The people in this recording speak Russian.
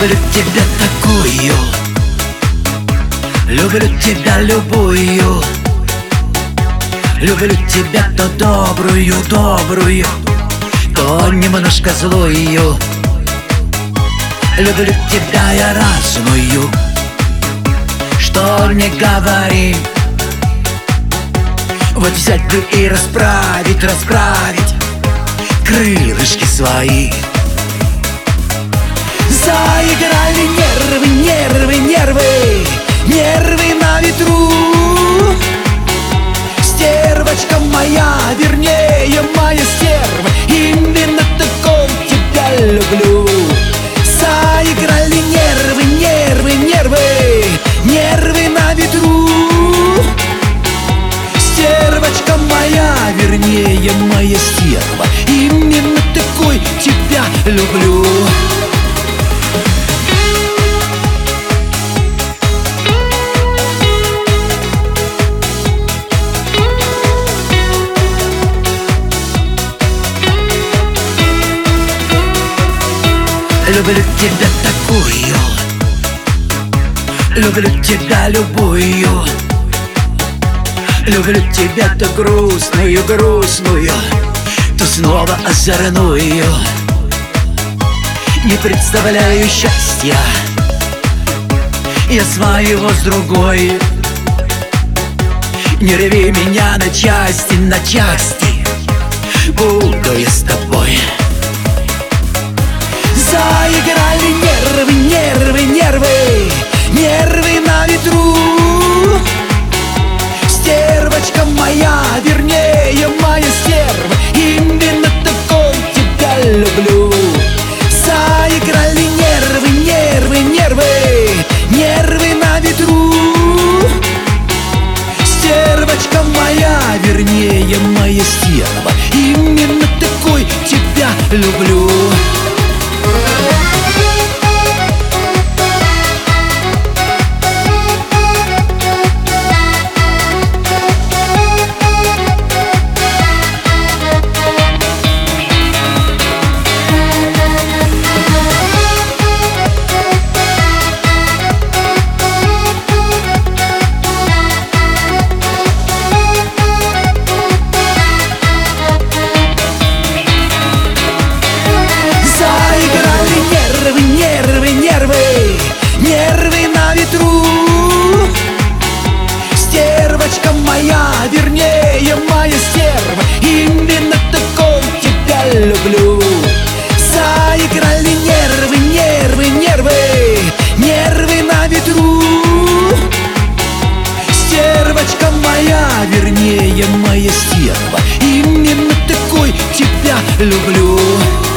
Люблю тебя такую, люблю тебя любую, люблю тебя то добрую, добрую, то немножко злую. Люблю тебя я разную, что не говори. Вот взять бы и расправить, расправить крылышки свои. Заиграли нервы, нервы, нервы, нервы на ветру. Стервочка моя, вернее моя стерва, именно такой тебя люблю. Заиграли нервы, нервы, нервы, нервы на ветру. Стервочка моя, вернее моя стерва, именно такой тебя люблю. Люблю тебя такую, люблю тебя любую, люблю тебя то грустную, грустную, то снова озорную. Не представляю счастья я своего с другой. Не рви меня на части, буду я с тобой. Заиграли нервы, нервы, нервы, нервы на ветру. Стервочка моя, вернее моя стерва, именно такой тебя люблю. Заиграли нервы, нервы, нервы, нервы на ветру. Стервочка моя, вернее моя стерва, именно такой тебя люблю. Нервы на ветру. Стервочка моя, вернее моя стерва, именно такой тебя люблю. Заиграли нервы, нервы, нервы, нервы на ветру. Стервочка моя, вернее моя стерва, именно такой тебя люблю.